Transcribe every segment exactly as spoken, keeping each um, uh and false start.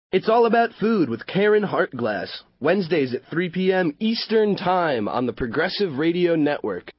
It's All About Food with Karen Hartglass, Wednesdays at three p.m. Eastern Time on the Progressive Radio Network.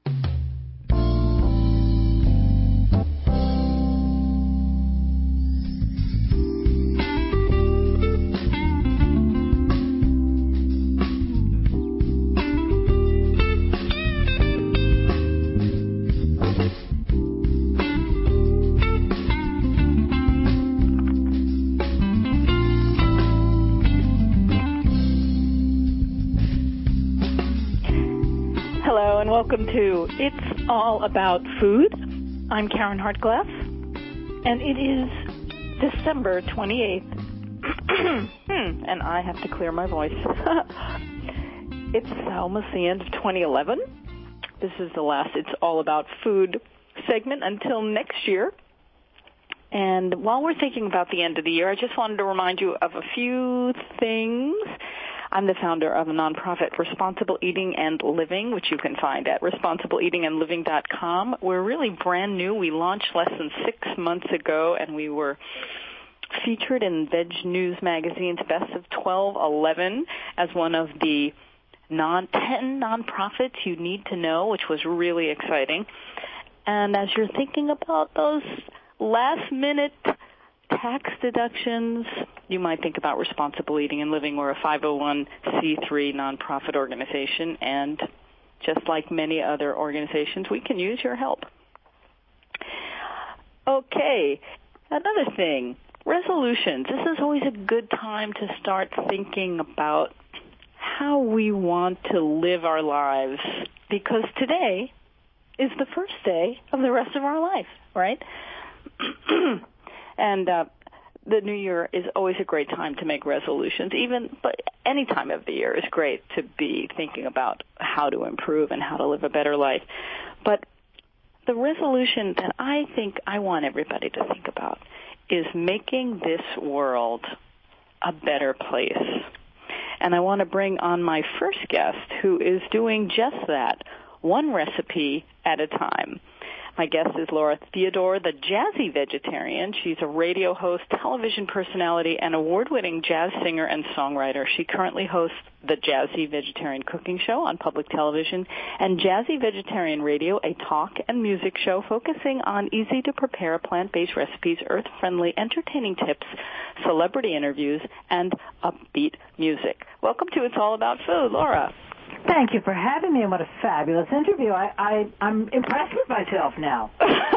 Welcome to It's All About Food. I'm Karen Hartglass, and it is December twenty-eighth, and I have to clear my voice. It's almost the end of twenty eleven. This is the last It's All About Food segment until next year. And while we're thinking about the end of the year, I just wanted to remind you of a few things. I'm the founder of a nonprofit, Responsible Eating and Living, which you can find at responsible eating and living dot com. We're really brand new. We launched less than six months ago, and we were featured in Veg News Magazine's Best of twelve eleven as one of the non ten nonprofits you need to know, which was really exciting. And as you're thinking about those last-minute tax deductions, you might think about Responsible Eating and Living. We're a five oh one c three nonprofit organization, and just like many other organizations, we can use your help. Okay, another thing, resolutions. This is always a good time to start thinking about how we want to live our lives, because today is the first day of the rest of our life, right? And uh, the new year is always a great time to make resolutions. Even, but any time of the year is great to be thinking about how to improve and how to live a better life. But the resolution that I think I want everybody to think about is making this world a better place. And I want to bring on my first guest, who is doing just that, one recipe at a time. My guest is Laura Theodore, the Jazzy Vegetarian. She's a radio host, television personality, and award-winning jazz singer and songwriter. She currently hosts the Jazzy Vegetarian Cooking Show on public television and Jazzy Vegetarian Radio, a talk and music show focusing on easy-to-prepare plant-based recipes, earth-friendly, entertaining tips, celebrity interviews, and upbeat music. Welcome to It's All About Food, Laura. Thank you for having me, and what a fabulous interview. I, I, I'm impressed with myself now.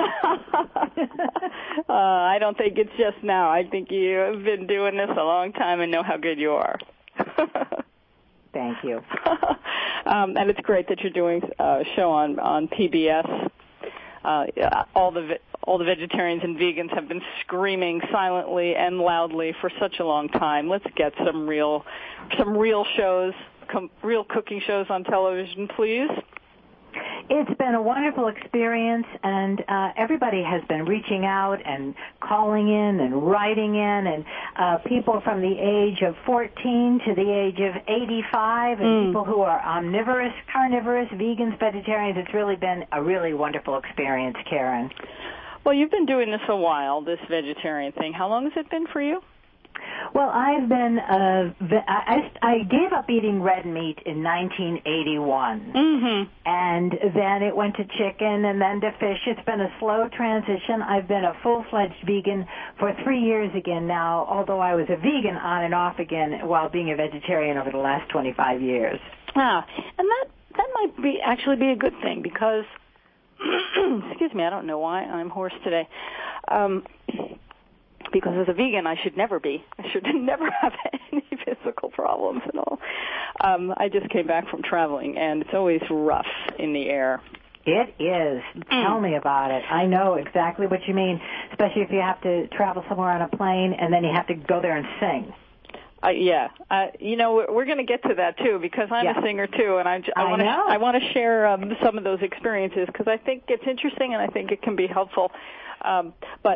uh, I don't think it's just now. I think you have been doing this a long time and know how good you are. Thank you. um, and it's great that you're doing a show on, on P B S. Uh, all the all the vegetarians and vegans have been screaming silently and loudly for such a long time. Let's get some real some real shows. Com- real cooking shows on television, please. It's been a wonderful experience, and uh, everybody has been reaching out and calling in and writing in, and uh, people from the age of fourteen to the age of eighty-five, and mm. people who are omnivorous, carnivorous, vegans, vegetarians. It's really been a really wonderful experience, Karen. Well, you've been doing this a while, this vegetarian thing. How long has it been for you? Well, I've been, uh, I, I gave up eating red meat in nineteen eighty-one. Mm-hmm. And then it went to chicken and then to fish. It's been a slow transition. I've been a full-fledged vegan for three years again now, although I was a vegan on and off again while being a vegetarian over the last twenty-five years. Ah, and that, that might be actually be a good thing because, excuse me, I don't know why I'm hoarse today. Um... Because as a vegan, I should never be. I should never have any physical problems at all. Um, I just came back from traveling, and it's always rough in the air. It is. Mm. Tell me about it. I know exactly what you mean, especially if you have to travel somewhere on a plane, and then you have to go there and sing. Uh, yeah. Uh, you know, we're, we're going to get to that, too, because I'm yeah. a singer, too, and I, I want to I want to share um, some of those experiences because I think it's interesting and I think it can be helpful. Um, but...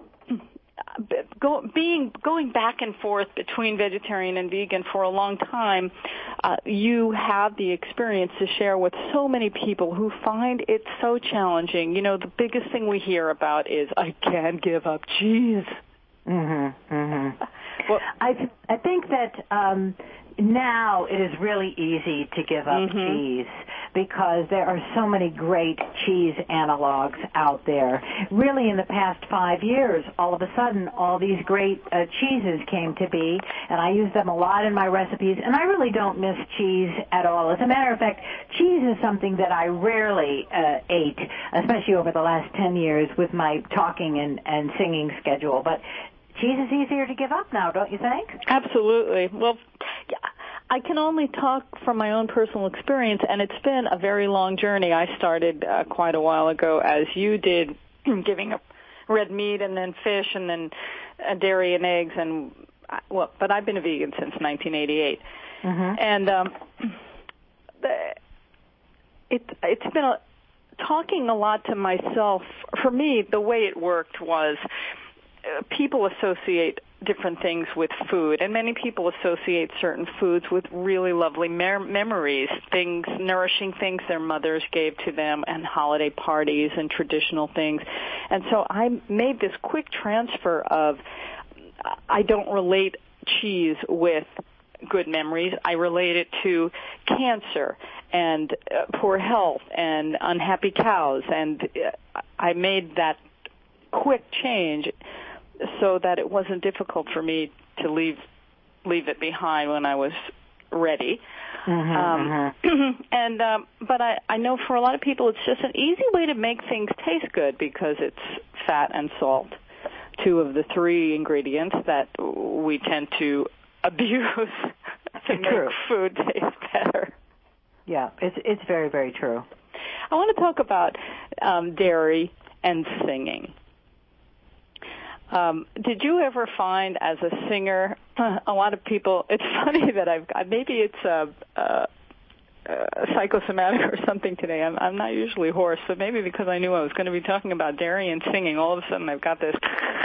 Go, being going back and forth between vegetarian and vegan for a long time, uh, you have the experience to share with so many people who find it so challenging. You know, the biggest thing we hear about is, I can't give up cheese. Mm-hmm, mm-hmm. Well, I I think that um, now it is really easy to give up mm-hmm. cheese because there are so many great cheese analogs out there. Really, in the past five years, all of a sudden, all these great uh, cheeses came to be, and I use them a lot in my recipes, and I really don't miss cheese at all. As a matter of fact, cheese is something that I rarely uh, ate, especially over the last ten years with my talking and, and singing schedule. But cheese is easier to give up now, don't you think? Absolutely. Well, I can only talk from my own personal experience, and it's been a very long journey. I started uh, quite a while ago, as you did, giving up red meat and then fish and then uh, dairy and eggs. And well, but I've been a vegan since nineteen eighty-eight, mm-hmm. and um, the, it, it's been a, talking a lot to myself. For me, the way it worked was uh, people associate different things with food, and many people associate certain foods with really lovely mer- memories, things, nourishing things their mothers gave to them, and holiday parties and traditional things. And so I made this quick transfer of, I don't relate cheese with good memories. I relate it to cancer and uh, poor health and unhappy cows, and uh, I made that quick change so that it wasn't difficult for me to leave leave it behind when I was ready. Mm-hmm, um, mm-hmm. and um, but I, I know for a lot of people it's just an easy way to make things taste good because it's fat and salt, two of the three ingredients that we tend to abuse to make True. food taste better. Yeah, it's it's very, very true. I want to talk about um, dairy and singing. Um, did you ever find as a singer, a lot of people, it's funny that I've, maybe it's a, a, a psychosomatic or something today. I'm, I'm not usually hoarse, but maybe because I knew I was going to be talking about dairy and singing, all of a sudden I've got this.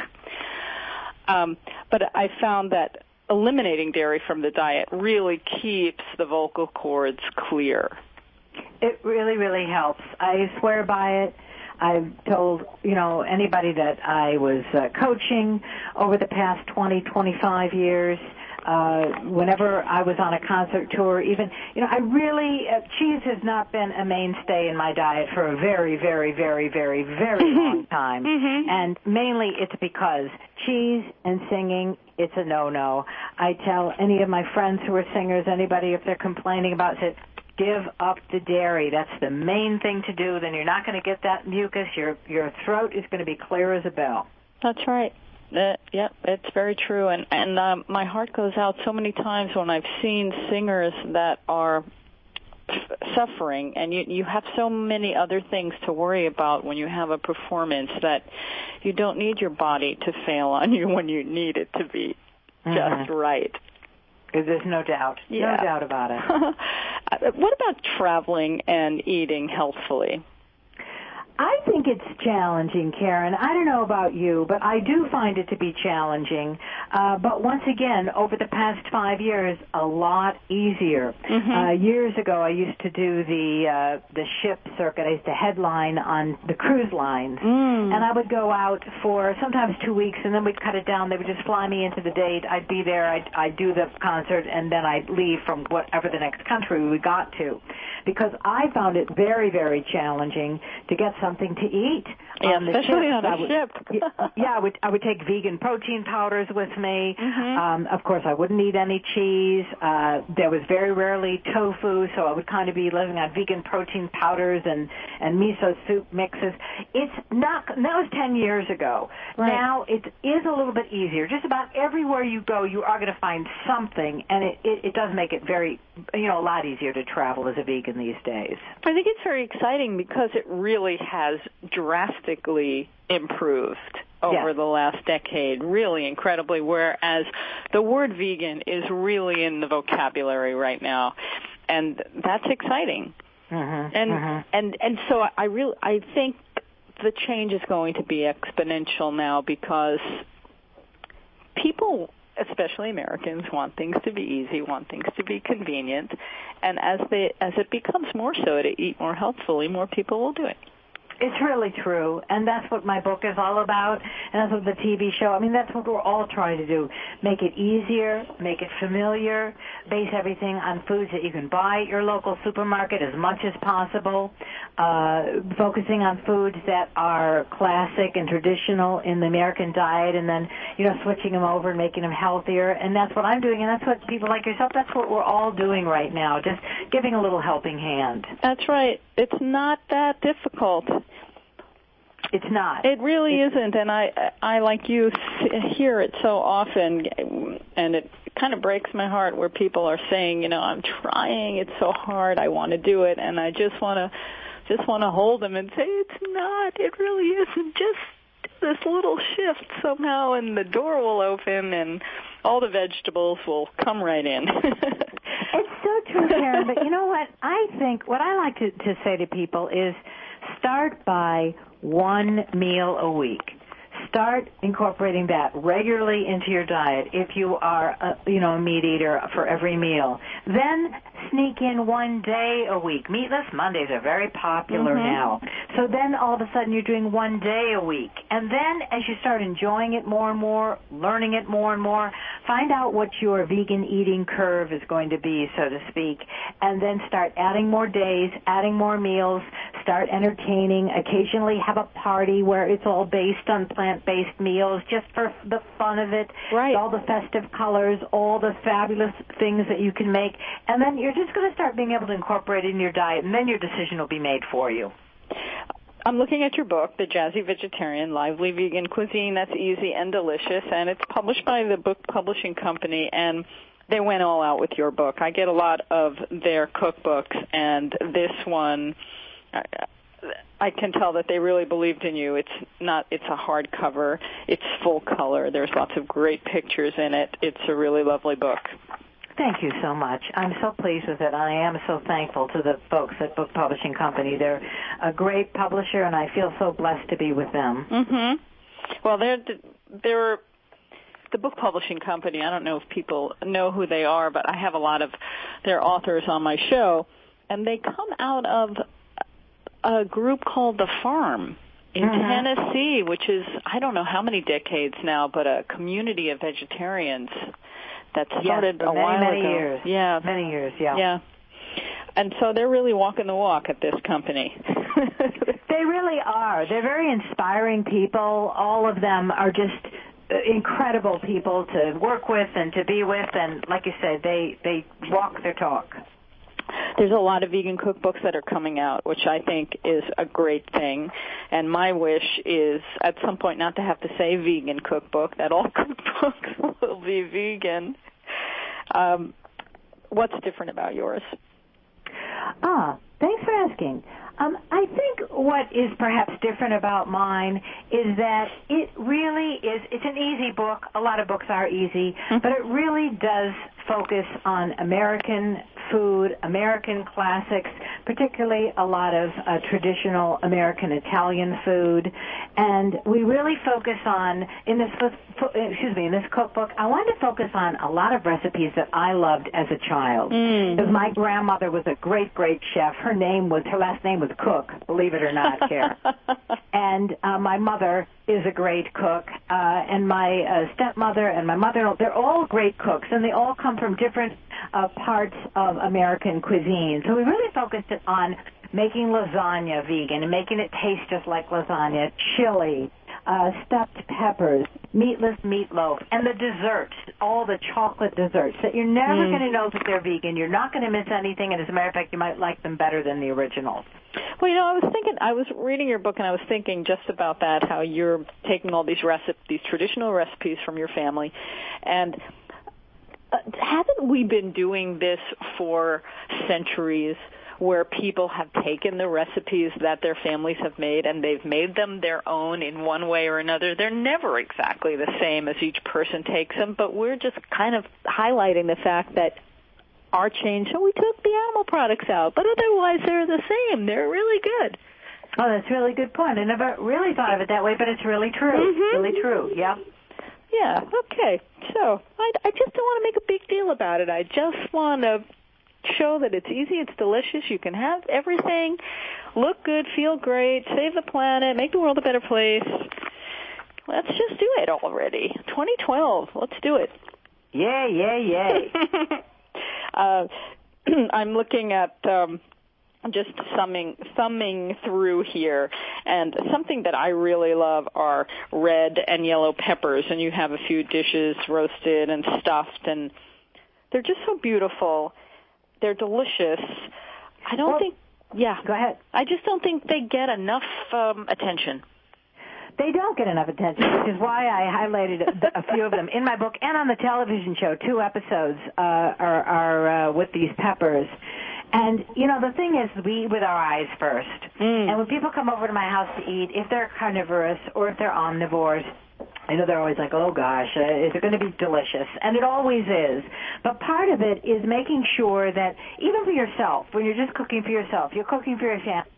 um, but I found that eliminating dairy from the diet really keeps the vocal cords clear. It really, really helps. I swear by it. I've told, you know, anybody that I was uh, coaching over the past twenty, twenty-five years, uh, whenever I was on a concert tour, even, you know, I really, uh, cheese has not been a mainstay in my diet for a very, very, very, very, very long time. Mm-hmm. And mainly it's because cheese and singing, it's a no-no. I tell any of my friends who are singers, anybody, if they're complaining about it, give up the dairy. That's the main thing to do. Then you're not going to get that mucus. Your your throat is going to be clear as a bell. That's right. Uh, yep, it's very true. And and um, my heart goes out so many times when I've seen singers that are suffering, and you you have so many other things to worry about when you have a performance that you don't need your body to fail on you when you need it to be mm-hmm. just right. There's no doubt. Yeah. No doubt about it. What about traveling and eating healthfully? I think it's challenging, Karen. I don't know about you, but I do find it to be challenging. Uh, but once again, over the past five years, a lot easier. Mm-hmm. Uh, years ago, I used to do the uh, the ship circuit. I used to headline on the cruise lines. Mm. And I would go out for sometimes two weeks, and then we'd cut it down. They would just fly me into the date. I'd be there. I'd, I'd do the concert, and then I'd leave from whatever the next country we got to. Because I found it very, very challenging to get something to eat. Yeah, on the especially ship. on a would, ship. yeah, I would, I would take vegan protein powders with me. Mm-hmm. Um, of course, I wouldn't eat any cheese. Uh, there was very rarely tofu, so I would kind of be living on vegan protein powders and, and miso soup mixes. It's not, that was ten years ago. Right. Now it is a little bit easier. Just about everywhere you go, you are going to find something, and it, it, it does make it very, you know, a lot easier to travel as a vegan these days. I think it's very exciting because it really has drastically improved over yes. the last decade, really incredibly, whereas the word vegan is really in the vocabulary right now, and that's exciting. Mm-hmm, and mm-hmm. and and so I really I think the change is going to be exponential now because people, especially Americans, want things to be easy, want things to be convenient, and as they as it becomes more so to eat more healthfully, more people will do it. It's really true, and that's what my book is all about, and that's what the T V show, I mean, that's what we're all trying to do. Make it easier, make it familiar, base everything on foods that you can buy at your local supermarket as much as possible, uh, focusing on foods that are classic and traditional in the American diet, and then, you know, switching them over and making them healthier, and that's what I'm doing, and that's what people like yourself, that's what we're all doing right now, just giving a little helping hand. That's right. It's not that difficult. It's not. It really it's, isn't, and I, I like you, hear it so often, and it kind of breaks my heart where people are saying, you know, I'm trying, it's so hard, I want to do it, and I just want to, just want to hold them and say, it's not, it really isn't, just this little shift somehow, and the door will open, and all the vegetables will come right in. It's so true, Karen, but you know what? I think what I like to, to say to people is start by one meal a week. Start incorporating that regularly into your diet if you are, a, you know, a meat eater for every meal. Then sneak in one day a week. Meatless Mondays are very popular mm-hmm. now. So then all of a sudden you're doing one day a week. And then as you start enjoying it more and more, learning it more and more, find out what your vegan eating curve is going to be, so to speak, and then start adding more days, adding more meals, start entertaining, occasionally have a party where it's all based on plant-based meals just for the fun of it, right. all the festive colors, all the fabulous things that you can make, and then you're just going to start being able to incorporate it in your diet, and then your decision will be made for you. I'm looking at your book, The Jazzy Vegetarian, Lively Vegan Cuisine That's Easy and Delicious, and it's published by the Book Publishing Company, and they went all out with your book. I get a lot of their cookbooks, and this one, I, I can tell that they really believed in you. It's not, it's a hardcover. It's full color. There's lots of great pictures in it. It's a really lovely book. Thank you so much. I'm so pleased with it. I am so thankful to the folks at Book Publishing Company. They're a great publisher, and I feel so blessed to be with them. Mm-hmm. Well, they're, they're the Book Publishing Company. I don't know if people know who they are, but I have a lot of their authors on my show, and they come out of a group called The Farm in mm-hmm. Tennessee, which is, I don't know how many decades now, but a community of vegetarians that started yes, a many, while many ago. Years. Yeah, many years. Yeah, yeah. And so they're really walking the walk at this company. They really are. They're very inspiring people. All of them are just incredible people to work with and to be with. And like you said, they they walk their talk. There's a lot of vegan cookbooks that are coming out, which I think is a great thing. And my wish is at some point not to have to say vegan cookbook, that all cookbooks will be vegan. Um, what's different about yours? Ah, thanks for asking. Um, I think what is perhaps different about mine is that it really is, it's an easy book. A lot of books are easy, mm-hmm. but it really does focus on American food, American classics, particularly a lot of uh, traditional American Italian food. And we really focus on, in this, excuse me, in this cookbook, I wanted to focus on a lot of recipes that I loved as a child. Mm. Because my grandmother was a great, great chef. Her name was, her last name was Cook, believe it or not, Karen. And uh, my mother is a great cook, uh, and my uh, stepmother and my mother, they're all great cooks, and they all come from different uh, parts of American cuisine. So we really focused it on making lasagna vegan and making it taste just like lasagna, chili, uh, stuffed peppers, meatless meatloaf, and the desserts, all the chocolate desserts that you're never mm. going to know that they're vegan. You're not going to miss anything, and as a matter of fact, you might like them better than the originals. Well, you know, I was thinking, I was reading your book, and I was thinking just about that, how you're taking all these recipes, these traditional recipes from your family, and uh, haven't we been doing this for centuries, where people have taken the recipes that their families have made and they've made them their own in one way or another? They're never exactly the same as each person takes them, but we're just kind of highlighting the fact that our change, so we took the animal products out, but otherwise they're the same. They're really good. Oh, that's a really good point. I never really thought of it that way, but it's really true. Mm-hmm. Really true, yeah. Yeah, okay. So I, I just don't want to make a big deal about it. I just want to show that it's easy, it's delicious, you can have everything, look good, feel great, save the planet, make the world a better place. Let's just do it already. twenty twelve, let's do it. Yay, yay, yay. uh, I'm looking at um, just thumbing, thumbing through here, and something that I really love are red and yellow peppers, and you have a few dishes roasted and stuffed, and they're just so beautiful. They're delicious. I don't well, think, yeah. Go ahead. I just don't think they get enough um, attention. They don't get enough attention, which is why I highlighted a, a few of them in my book and on the television show. Two episodes uh, are, are uh, with these peppers. And, you know, the thing is, we eat with our eyes first. Mm. And when people come over to my house to eat, if they're carnivorous or if they're omnivores, I know they're always like, oh, gosh, uh, is it going to be delicious? And it always is. But part of it is making sure that even for yourself, when you're just cooking for yourself, you're cooking for your family,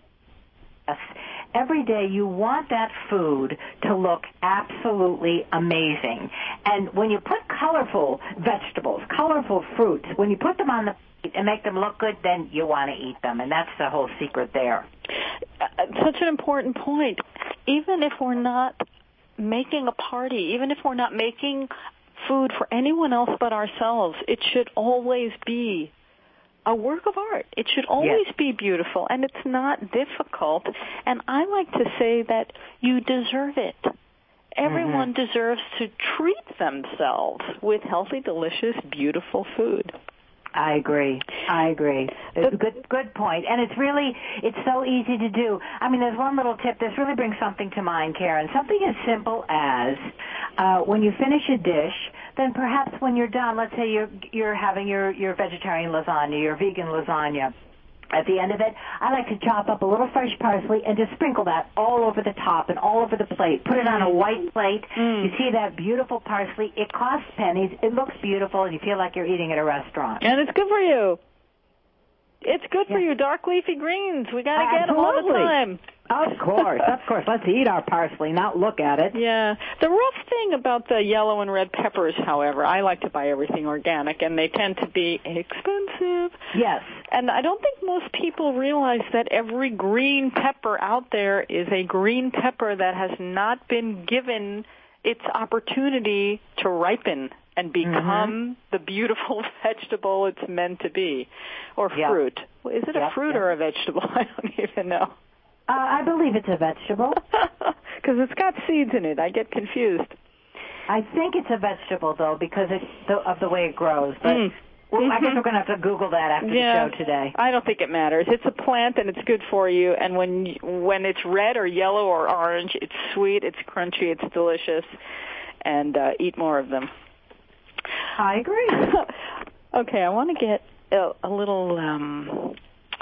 every day you want that food to look absolutely amazing. And when you put colorful vegetables, colorful fruits, when you put them on the plate and make them look good, then you want to eat them. And that's the whole secret there. Uh, such an important point. Even if we're not making a party, even if we're not making food for anyone else but ourselves, it should always be a work of art. It should always yes. be beautiful, and it's not difficult. And I like to say that you deserve it. Everyone mm-hmm. deserves to treat themselves with healthy, delicious, beautiful food. I agree. I agree. It's a good, good point. And it's really, it's so easy to do. I mean, there's one little tip. This really brings something to mind, Karen. Something as simple as uh, when you finish a dish, then perhaps when you're done, let's say you're you're having your, your vegetarian lasagna, your vegan lasagna. At the end of it, I like to chop up a little fresh parsley and just sprinkle that all over the top and all over the plate. Put it on a white plate. Mm. You see that beautiful parsley. It costs pennies. It looks beautiful, and you feel like you're eating at a restaurant. And it's good for you. It's good yeah. for you. Dark leafy greens. We got to get them all the time. Of course, of course. Let's eat our parsley, not look at it. Yeah. The rough thing about the yellow and red peppers, however, I like to buy everything organic, and they tend to be expensive. Yes. And I don't think most people realize that every green pepper out there is a green pepper that has not been given its opportunity to ripen and become mm-hmm. the beautiful vegetable it's meant to be, or yep. fruit. Is it yep. a fruit yep. or a vegetable? I don't even know. Uh, I believe it's a vegetable. Because it's got seeds in it. I get confused. I think it's a vegetable, though, because it's the, of the way it grows. But mm. well, I guess we're going to have to Google that after yeah, the show today. I don't think it matters. It's a plant, and it's good for you. And when you, when it's red or yellow or orange, it's sweet, it's crunchy, it's delicious. And uh, eat more of them. I agree. Okay, I want to get a, a little... Um,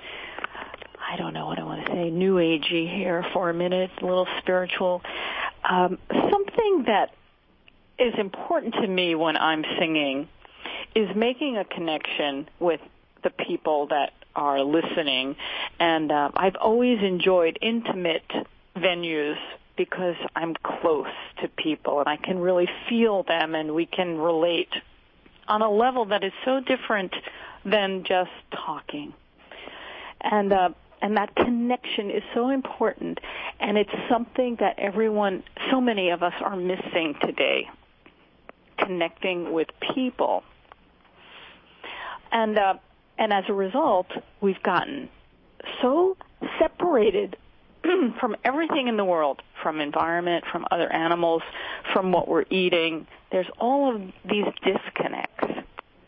I don't know what I want to say, new agey here for a minute, a little spiritual. Um, something that is important to me when I'm singing is making a connection with the people that are listening. And uh, I've always enjoyed intimate venues because I'm close to people and I can really feel them and we can relate on a level that is so different than just talking. And uh, And that connection is so important, and it's something that everyone, so many of us are missing today, connecting with people. And uh, and as a result, we've gotten so separated from everything in the world, from environment, from other animals, from what we're eating. There's all of these disconnects.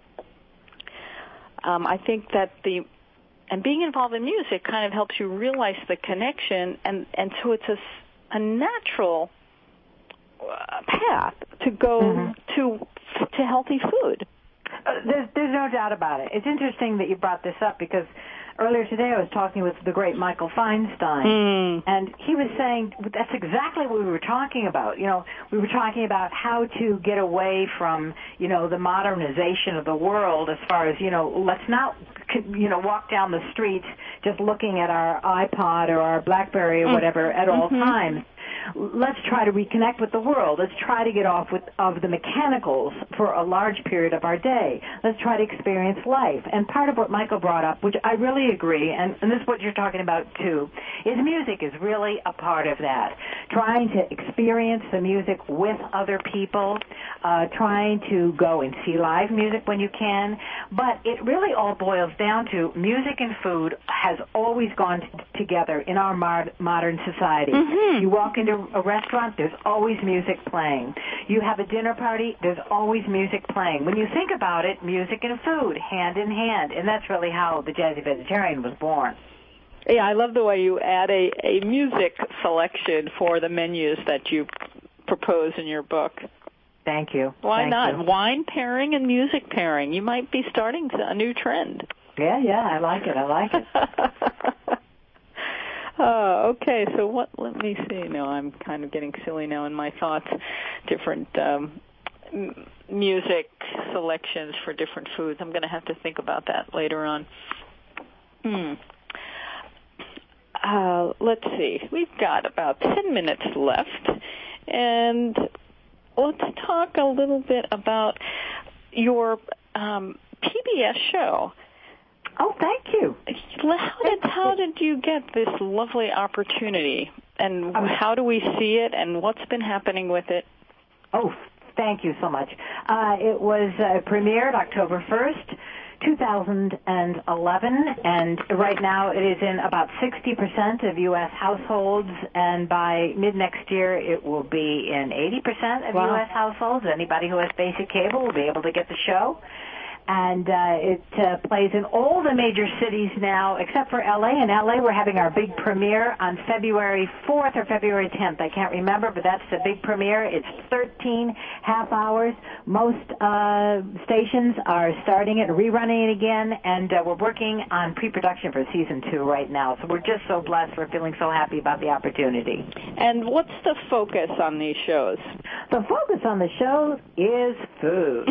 Um, I think that the And being involved in music kind of helps you realize the connection, and, and so it's a, a natural uh, path to go mm-hmm. to to healthy food. Uh, there's, there's no doubt about it. It's interesting that you brought this up because earlier today I was talking with the great Michael Feinstein, mm. and he was saying that's exactly what we were talking about. You know, we were talking about how to get away from, you know, the modernization of the world as far as, you know, let's not, you know, walk down the street just looking at our iPod or our BlackBerry or whatever at all mm-hmm. times. let's try to reconnect with the world. Let's try to get off with, of the mechanicals for a large period of our day. Let's try to experience life. And part of what Michael brought up, which I really agree, and, and this is what you're talking about too, is music is really a part of that. Trying to experience the music with other people, uh, trying to go and see live music when you can. But it really all boils down to music and food has always gone t- together in our mod- modern society. Mm-hmm. You walk into a restaurant, there's always music playing. You have a dinner party, there's always music playing. When you think about it, music and food, hand in hand. And that's really how the Jazzy Vegetarian was born. Yeah, I love the way you add a, a music selection for the menus that you propose in your book. Thank you. Why Thank not? you. Wine pairing and music pairing. You might be starting a new trend. Yeah, yeah, I like it. I like it. Oh, okay. So what? Let me see. No, I'm kind of getting silly now in my thoughts. Different um, m- music selections for different foods. I'm going to have to think about that later on. Hmm. Uh, let's see. We've got about ten minutes left, and let's talk a little bit about your um, P B S show. Oh, thank you. How did how did you get this lovely opportunity, and um, how do we see it, and what's been happening with it? Oh, thank you so much. Uh, it was uh, premiered October first, two thousand eleven, and right now it is in about sixty percent of U S households, and by mid-next year it will be in eighty percent of wow. U S households. Anybody who has basic cable will be able to get the show. And uh, it uh, plays in all the major cities now, except for L A. In L A, we're having our big premiere on February fourth or February tenth. I can't remember, but that's the big premiere. It's thirteen half hours. Most uh, stations are starting it, rerunning it again, and uh, we're working on pre-production for season two right now. So we're just so blessed. We're feeling so happy about the opportunity. And what's the focus on these shows? The focus on the show is food.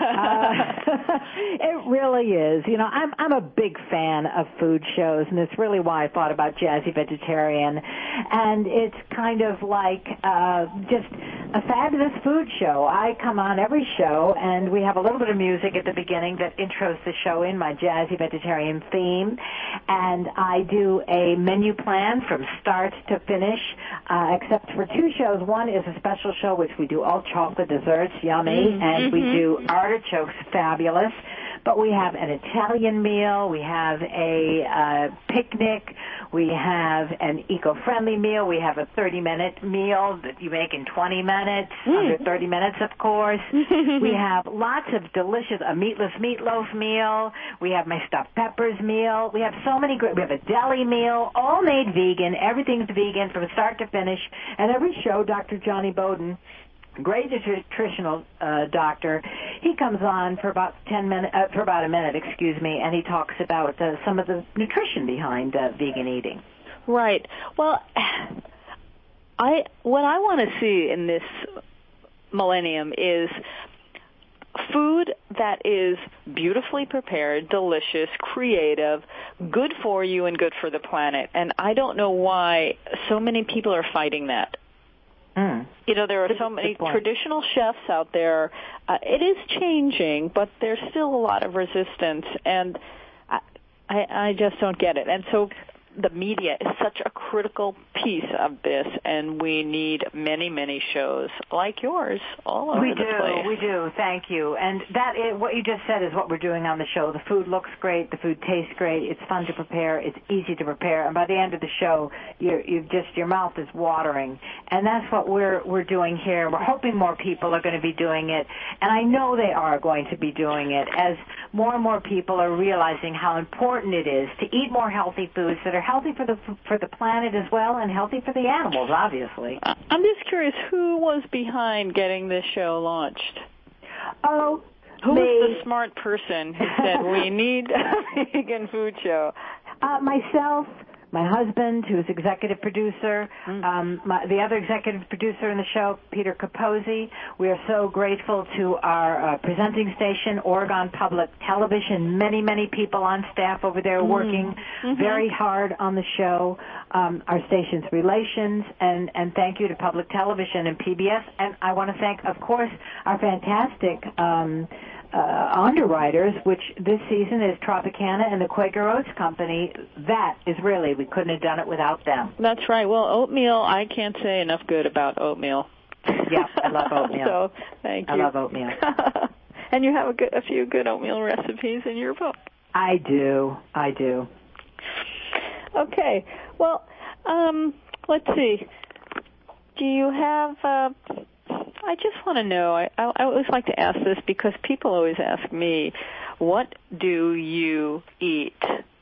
uh, It really is. You know, I'm I'm a big fan of food shows, and it's really why I thought about Jazzy Vegetarian. And it's kind of like uh, just a fabulous food show. I come on every show, and we have a little bit of music at the beginning that intros the show in my Jazzy Vegetarian theme. And I do a menu plan from start to finish, uh, except for two shows. One is a special show, which we do all chocolate desserts, yummy, mm-hmm. and we do artichokes, fabulous. But we have an Italian meal, we have a uh, picnic, we have an eco-friendly meal, we have a thirty-minute meal that you make in twenty minutes, mm. under thirty minutes, of course. We have lots of delicious, a meatless meatloaf meal, we have my stuffed peppers meal, we have so many great, we have a deli meal, all made vegan, everything's vegan from start to finish, and every show, Doctor Johnny Bowden, great nutritional uh, doctor, he comes on for about ten minutes, uh, for about a minute, excuse me, and he talks about uh, some of the nutrition behind uh, vegan eating. Right. Well, I what I want to see in this millennium is food that is beautifully prepared, delicious, creative, good for you, and good for the planet. And I don't know why so many people are fighting that. Mm. You know, there are so many traditional chefs out there. Uh, it is changing, but there's still a lot of resistance, and I, I, I just don't get it. And so the media is such a critical piece of this, and we need many, many shows like yours all over we the do, place. We do, thank you. And that is, what you just said is what we're doing on the show. The food looks great, the food tastes great, it's fun to prepare, it's easy to prepare, and by the end of the show, you're, you've just, your mouth is watering. And that's what we're, we're doing here. We're hoping more people are going to be doing it, and I know they are going to be doing it as more and more people are realizing how important it is to eat more healthy foods that are healthy for the for the planet as well, and healthy for the animals, obviously. I'm just curious, who was behind getting this show launched? Oh, who me. was the smart person who said we need a vegan food show? Uh, myself, my husband, who's executive producer, Mm. um, my, the other executive producer in the show, Peter Capozzi. We are so grateful to our uh, presenting station, Oregon Public Television. Many, many people on staff over there Mm. working Mm-hmm. very hard on the show. Um, our station's relations, and, and thank you to Public Television and P B S. And I want to thank, of course, our fantastic um, uh, underwriters, which this season is Tropicana and the Quaker Oats Company. That is really, we couldn't have done it without them. That's right. Well, oatmeal, I can't say enough good about oatmeal. Yeah, I love oatmeal. So, thank you. I love oatmeal. And you have a, good, a few good oatmeal recipes in your book. I do. I do. Okay. Well, um, let's see. Do you have, uh, I just want to know, I, I, I always like to ask this because people always ask me, what do you eat?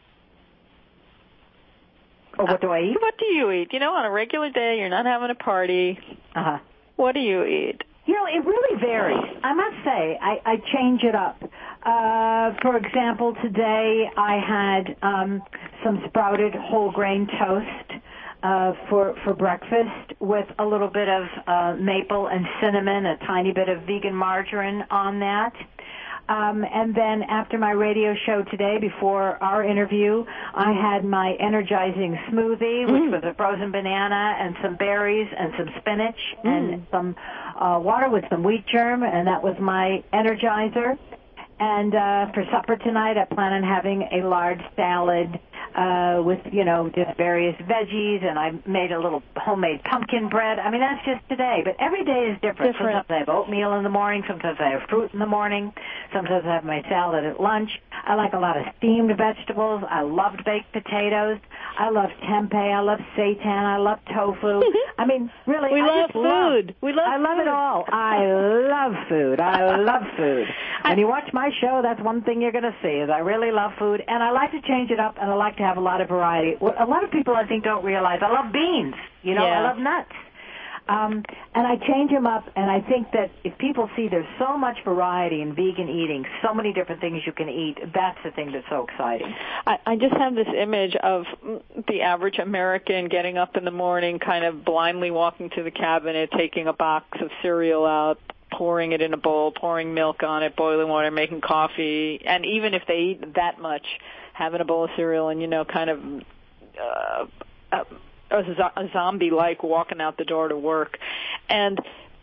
Oh, what do I eat? Uh, what do you eat? You know, on a regular day, you're not having a party. Uh-huh. What do you eat? You know, it really varies. I must say, I, I change it up. Uh, for example, today I had um, some sprouted whole grain toast uh, for for breakfast with a little bit of uh, maple and cinnamon, a tiny bit of vegan margarine on that. Um, and then after my radio show today, before our interview, I had my energizing smoothie, which mm. was a frozen banana and some berries and some spinach mm. and some uh, water with some wheat germ, and that was my energizer. And uh, for supper tonight, I plan on having a large salad uh, with, you know, just various veggies, and I made a little homemade pumpkin bread. I mean, that's just today, but every day is different. different. Sometimes I have oatmeal in the morning. Sometimes I have fruit in the morning. Sometimes I have my salad at lunch. I like a lot of steamed vegetables. I loved baked potatoes. I love tempeh. I love seitan. I love tofu. I mean, really, we I love just food. Love, we love I love food. it all. I love food. I love food. When you watch my show, that's one thing you're going to see is I really love food, and I like to change it up, and I like to have a lot of variety. A lot of people, I think, don't realize I love beans. You know, yeah. I love nuts. Um, and I change them up, and I think that if people see there's so much variety in vegan eating, so many different things you can eat, that's the thing that's so exciting. I, I just have this image of the average American getting up in the morning, kind of blindly walking to the cabinet, taking a box of cereal out, pouring it in a bowl, pouring milk on it, boiling water, making coffee, and even if they eat that much, having a bowl of cereal and, you know, kind of uh, uh, a zombie-like walking out the door to work. And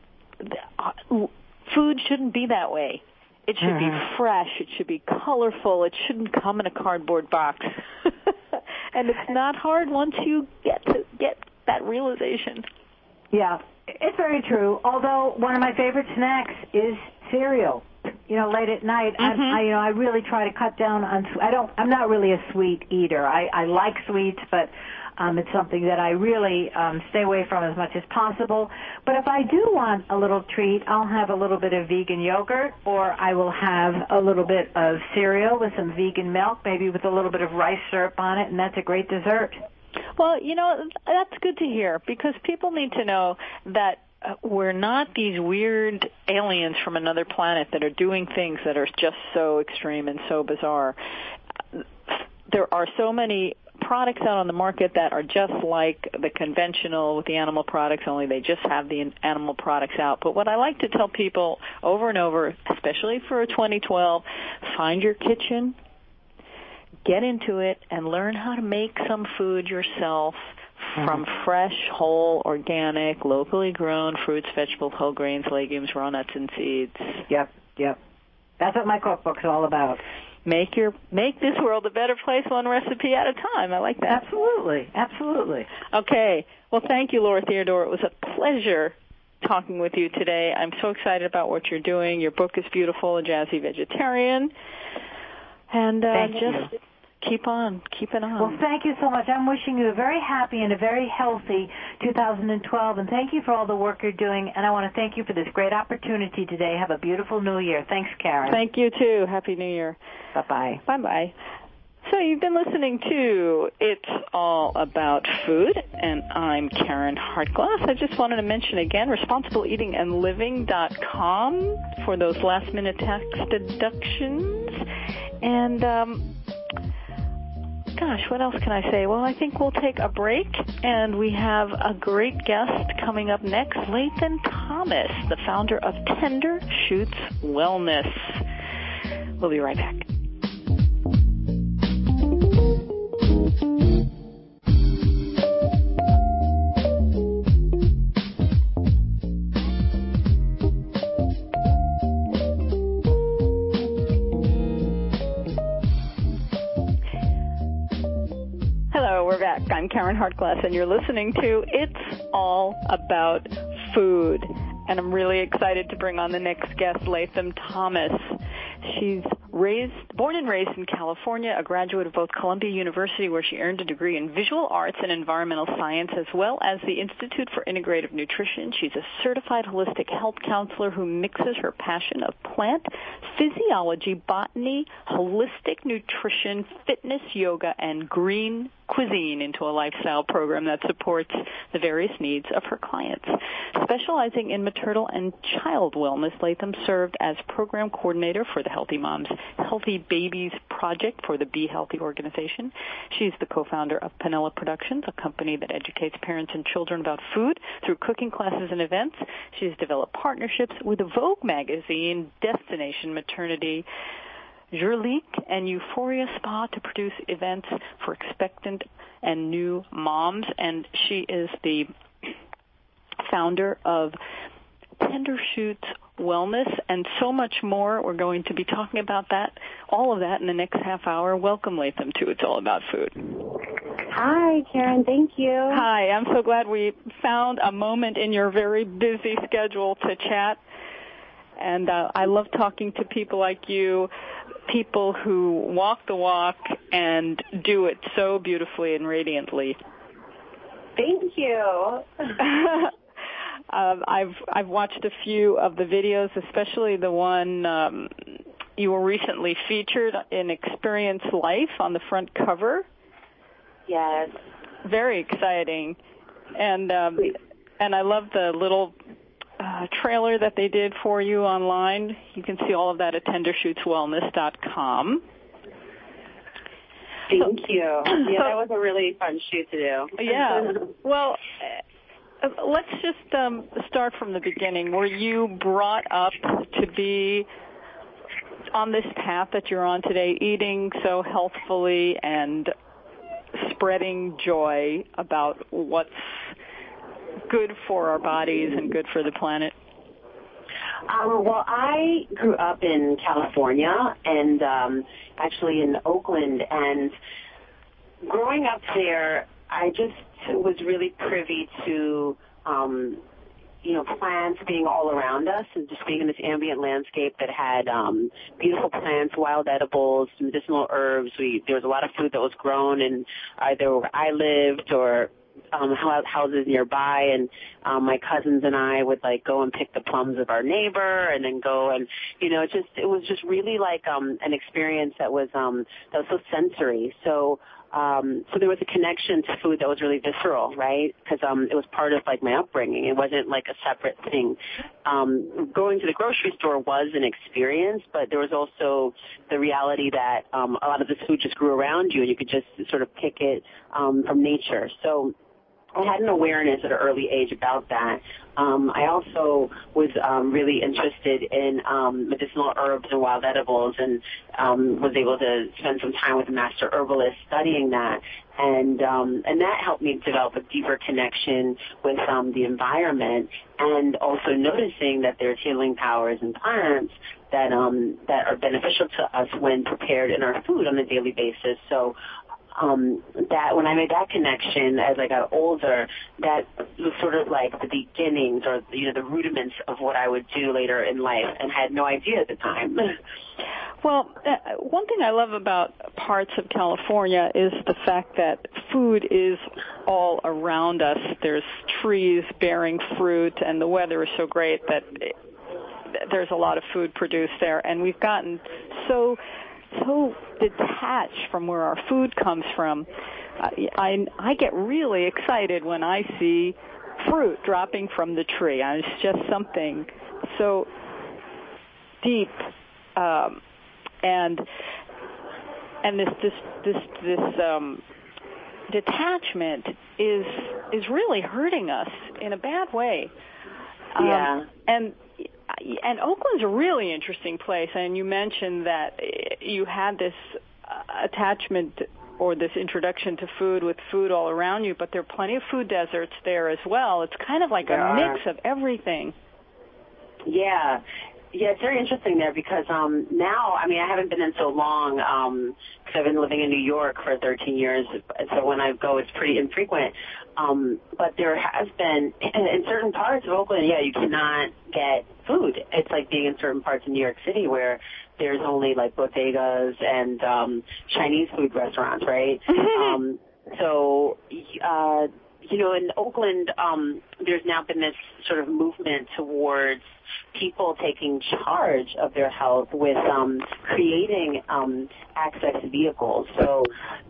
uh, food shouldn't be that way. It should mm-hmm. be fresh. It should be colorful. It shouldn't come in a cardboard box. And it's not hard once you get to get that realization. Yeah, it's very true. Although one of my favorite snacks is cereal. You know, late at night, mm-hmm. I, I, you know, I really try to cut down on. I don't. I'm not really a sweet eater. I, I like sweets, but um, it's something that I really um, stay away from as much as possible. But if I do want a little treat, I'll have a little bit of vegan yogurt, or I will have a little bit of cereal with some vegan milk, maybe with a little bit of rice syrup on it, and that's a great dessert. Well, you know, that's good to hear because people need to know that uh, we're not these weird aliens from another planet that are doing things that are just so extreme and so bizarre. There are so many products out on the market that are just like the conventional with the animal products, only they just have the animal products out. But what I like to tell people over and over, especially for twenty twelve, find your kitchen, get into it, and learn how to make some food yourself from mm-hmm. fresh, whole, organic, locally grown fruits, vegetables, whole grains, legumes, raw nuts, and seeds. Yep, yep. That's what my cookbook's all about. Make your make this world a better place one recipe at a time. I like that. Absolutely, absolutely. Okay. Well, thank you, Laura Theodore. It was a pleasure talking with you today. I'm so excited about what you're doing. Your book is beautiful, A Jazzy Vegetarian. And uh, thank just you. keep on, keep it on. Well, thank you so much. I'm wishing you a very happy and a very healthy two thousand twelve, and thank you for all the work you're doing. And I want to thank you for this great opportunity today. Have a beautiful New Year. Thanks, Karen. Thank you, too. Happy New Year. Bye-bye. Bye-bye. So you've been listening to It's All About Food, and I'm Karen Hartglass. I just wanted to mention again, responsible eating and living dot com for those last-minute tax deductions. And um, gosh, what else can I say? Well, I think we'll take a break, and we have a great guest coming up next, Latham Thomas, the founder of Tender Shoots Wellness. We'll be right back. I'm Karen Hartglass, and you're listening to It's All About Food. And I'm really excited to bring on the next guest, Latham Thomas. She's raised, born and raised in California, a graduate of both Columbia University, where she earned a degree in visual arts and environmental science, as well as the Institute for Integrative Nutrition. She's a certified holistic health counselor who mixes her passion of plant physiology, botany, holistic nutrition, fitness, yoga, and green cuisine into a lifestyle program that supports the various needs of her clients. Specializing in maternal and child wellness, Latham served as program coordinator for the Healthy Moms, Healthy Babies Project for the Be Healthy organization. She's the co-founder of Panella Productions, a company that educates parents and children about food through cooking classes and events. She's developed partnerships with Vogue magazine, Destination Maternity, Jurlique, and Euphoria Spa to produce events for expectant and new moms. And she is the founder of Tender Shoots Wellness and so much more. We're going to be talking about that, all of that in the next half hour. Welcome, Latham, to It's All About Food. Hi, Karen. Thank you. Hi. I'm so glad we found a moment in your very busy schedule to chat. And uh, I love talking to people like you, people who walk the walk and do it so beautifully and radiantly. Thank you. Um, I've I've watched a few of the videos, especially the one um, you were recently featured in Experience Life on the front cover. Yes. Very exciting, and um, and I love the little uh, trailer that they did for you online. You can see all of that at tender shoots wellness dot com. Thank you. Yeah, that was a really fun shoot to do. Yeah. Well. Uh, let's just um, start from the beginning. Were you brought up to be on this path that you're on today, eating so healthfully and spreading joy about what's good for our bodies and good for the planet? Um, well, I grew up in California and um, actually in Oakland, and growing up there, I just was really privy to, um, you know, plants being all around us and just being in this ambient landscape that had um, beautiful plants, wild edibles, medicinal herbs. We there was a lot of food that was grown in either where I lived or um, houses nearby, and um, my cousins and I would like go and pick the plums of our neighbor, and then go and you know, just it was just really like um, an experience that was um, that was so sensory. So. Um, so there was a connection to food that was really visceral, right? Because um, it was part of like my upbringing. It wasn't like a separate thing. Um, going to the grocery store was an experience, but there was also the reality that um, a lot of this food just grew around you, and you could just sort of pick it um, from nature. So I had an awareness at an early age about that. Um, I also was um, really interested in um, medicinal herbs and wild edibles, and um, was able to spend some time with a master herbalist studying that. And um, and that helped me develop a deeper connection with um, the environment, and also noticing that there's healing powers in plants that um, that are beneficial to us when prepared in our food on a daily basis. So Um, that when I made that connection as I got older, that was sort of like the beginnings or, you know, the rudiments of what I would do later in life, and had no idea at the time. Well, uh, one thing I love about parts of California is the fact that food is all around us. There's trees bearing fruit, and the weather is so great that it, there's a lot of food produced there, and we've gotten so so detached from where our food comes from. I, I, I get really excited when I see fruit dropping from the tree. And it's just something so deep. Um, and and this this this this um, detachment is is really hurting us in a bad way. Um, yeah. And and Oakland's a really interesting place. And you mentioned that you had this uh, attachment or this introduction to food with food all around you, but there are plenty of food deserts there as well. It's kind of like There a are. mix of everything. Yeah. Yeah, it's very interesting there because um, now, I mean, I haven't been in so long um, because I've been living in New York for thirteen years, so when I go, it's pretty infrequent. Um, but there has been, in, in certain parts of Oakland, yeah, you cannot get food. It's like being in certain parts of New York City where there's only like bodegas and um, Chinese food restaurants, right? um, so, uh, you know, in Oakland, um, there's now been this sort of movement towards people taking charge of their health with um, creating um, access vehicles. So,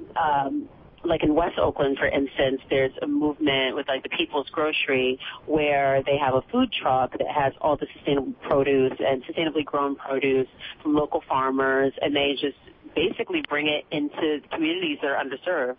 um, like in West Oakland, for instance, there's a movement with like the People's Grocery where they have a food truck that has all the sustainable produce and sustainably grown produce from local farmers, and they just basically bring it into communities that are underserved.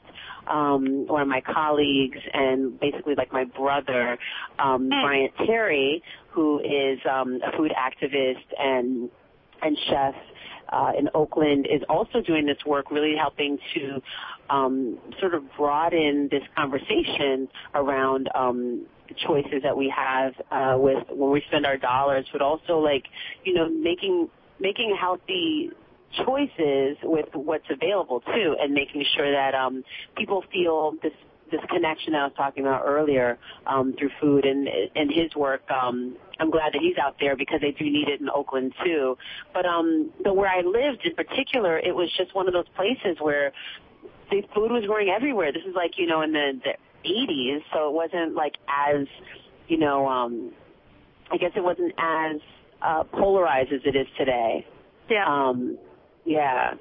Um, one of my colleagues and basically like my brother, um, Bryant Terry, who is um, a food activist and and chef uh, in Oakland, is also doing this work, really helping to um, sort of broaden this conversation around um, choices that we have uh, with when we spend our dollars, but also like, you know, making making healthy choices with what's available too, and making sure that um, people feel this this connection that I was talking about earlier um, through food and and his work. Um, I'm glad that he's out there because they do need it in Oakland too. But um, but where I lived in particular, it was just one of those places where the food was growing everywhere. This is like, you know, in the, the eighties, so it wasn't like as, you know, um, I guess it wasn't as uh, polarized as it is today. Yeah. Um, yeah.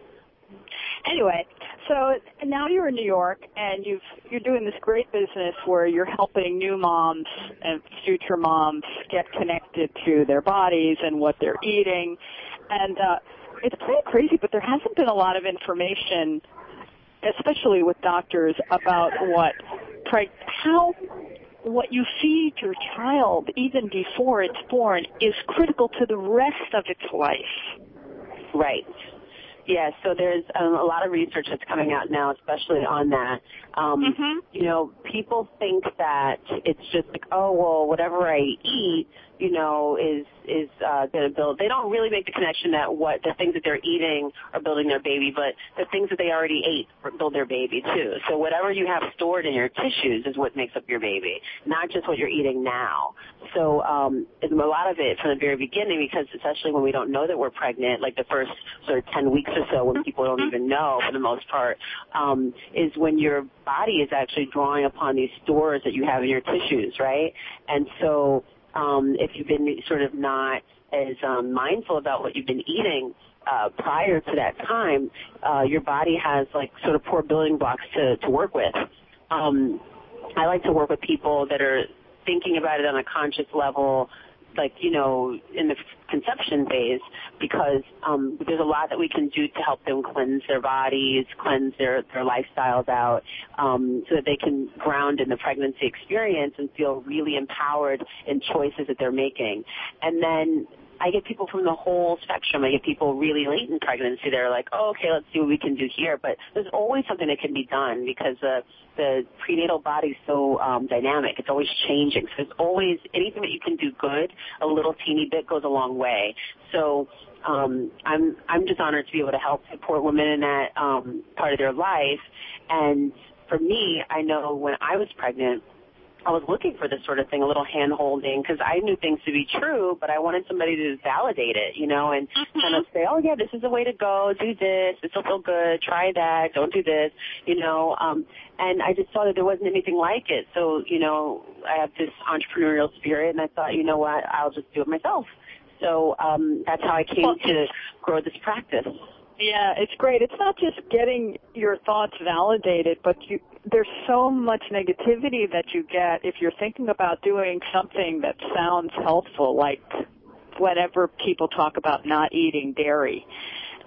Anyway, so now you're in New York, and you've, you're doing this great business where you're helping new moms and future moms get connected to their bodies and what they're eating. And uh, it's pretty crazy, but there hasn't been a lot of information, especially with doctors, about what preg- how what you feed your child even before it's born is critical to the rest of its life. Right. Yeah, so there's um, a lot of research that's coming out now, especially on that. Um, mm-hmm. You know, people think that it's just like, oh, well, whatever I eat, you know, is is uh, going to build. They don't really make the connection that what the things that they're eating are building their baby, but the things that they already ate build their baby too. So whatever you have stored in your tissues is what makes up your baby, not just what you're eating now. So um, a lot of it from the very beginning, because especially when we don't know that we're pregnant, like the first sort of ten weeks or so when people don't even know for the most part, um, is when your body is actually drawing upon these stores that you have in your tissues, right? And so um, if you've been sort of not as um, mindful about what you've been eating uh, prior to that time, uh, your body has like sort of poor building blocks to, to work with. Um, I like to work with people that are thinking about it on a conscious level, like, you know, in the conception phase, because um, there's a lot that we can do to help them cleanse their bodies, cleanse their, their lifestyles out, um, so that they can ground in the pregnancy experience and feel really empowered in choices that they're making. And then I get people from the whole spectrum. I get people really late in pregnancy. They're like, oh, okay, let's see what we can do here. But there's always something that can be done because the, the prenatal body is so um, dynamic. It's always changing. So there's always anything that you can do good, a little teeny bit goes a long way. So um, I'm I'm just honored to be able to help support women in that um, part of their life. And for me, I know when I was pregnant, I was looking for this sort of thing, a little hand-holding, because I knew things to be true, but I wanted somebody to validate it, you know, and mm-hmm. kind of say, oh, yeah, this is the way to go, do this, this will feel good, try that, don't do this, you know, um, and I just saw that there wasn't anything like it. So, you know, I have this entrepreneurial spirit, and I thought, you know what, I'll just do it myself. So um, that's how I came well, to grow this practice. Yeah, it's great. It's not just getting your thoughts validated, but you, there's so much negativity that you get if you're thinking about doing something that sounds healthful, like whenever people talk about not eating dairy.